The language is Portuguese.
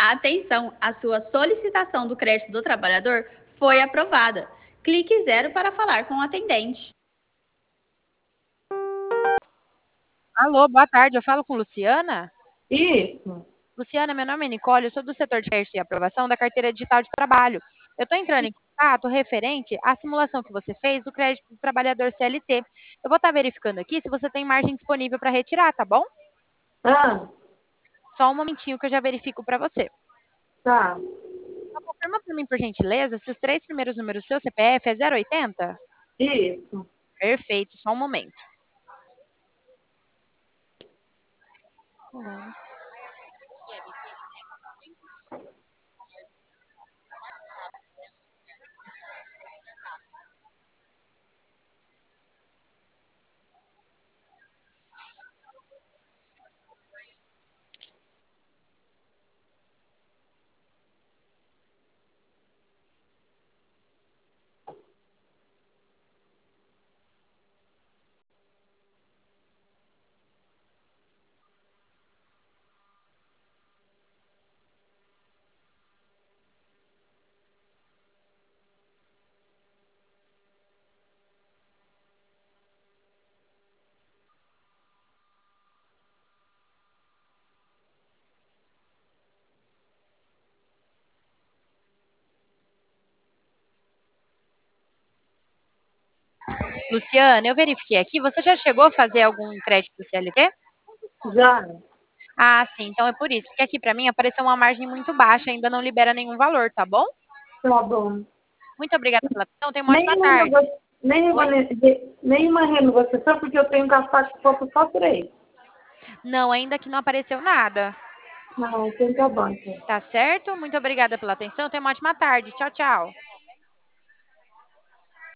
Atenção, a sua solicitação do crédito do trabalhador foi aprovada. Clique 0 para falar com o atendente. Alô, boa tarde. Eu falo com Luciana? Isso. Luciana, meu nome é Nicole, eu sou do setor de crédito e aprovação da carteira digital de trabalho. Eu estou entrando em contato referente à simulação que você fez do crédito do trabalhador CLT. Eu vou estar verificando aqui se você tem margem disponível para retirar, tá bom? Ah, Só um momentinho que eu já verifico para você. tá. Só confirma para mim, por gentileza, se os três primeiros números do seu CPF é 080? Isso. Perfeito, só um momento. Luciana, eu verifiquei aqui. Você já chegou a fazer algum crédito do CLT? Já. Ah, sim, então é por isso. Porque aqui para mim apareceu uma margem muito baixa, ainda não libera nenhum valor, tá bom? Tá bom. Muito obrigada pela atenção. Tenha uma ótima tarde. Oi? Nenhuma renegociação, porque eu tenho gastado que falta só 3. Não, ainda que não apareceu nada. Não, então tá bom, então. Tá certo? Muito obrigada pela atenção. Tenha uma ótima tarde. Tchau, tchau.